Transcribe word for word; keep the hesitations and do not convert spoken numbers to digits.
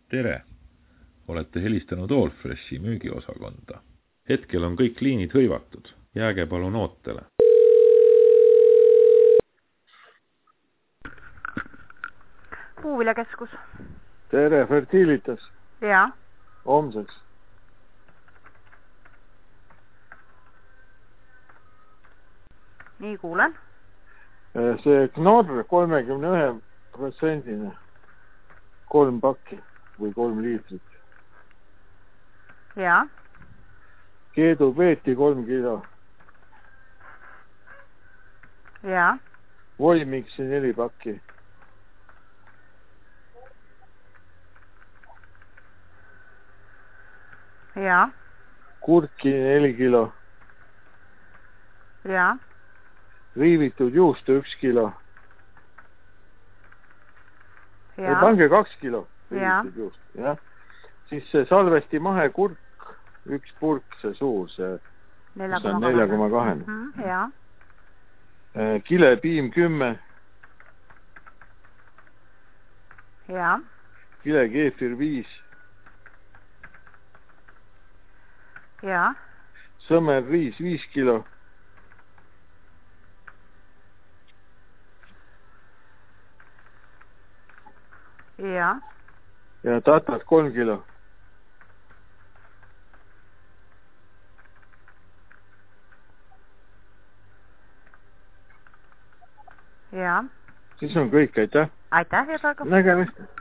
Tere! Olete helistanud Allfreshi müügiosakonda. Hetkel on kõik liinid hõivatud. Jääge palun ootele. Puuviljakeskus. Tere, Fertilitas. Jaa. Homseks. Nii kuulen. See Knorr kolmekümne ühe protsendine. Kolm pakki või kolm liitrit. Jaa. Keedu peeti kolm kilo. Jaa. Voimiksi neli pakki. Jaa. Kurki neli kilo. Jaa. Riivitud juustu üks kilo. Jaa. Pange kaks kilo. Jaa. Juust, ja. Siis see salvesti mahe kurk, üks purk, see suur, see nelja koma kahe. Jaa. Kile piim kümme. Jaa. Kile keefir viis. Jaa. Sõmer riis viis kilo. Jaa. Ja tatat kolm kilo. Jaa. Siis on kõik, aitäh. Aitäh ja praegu. Nägemist.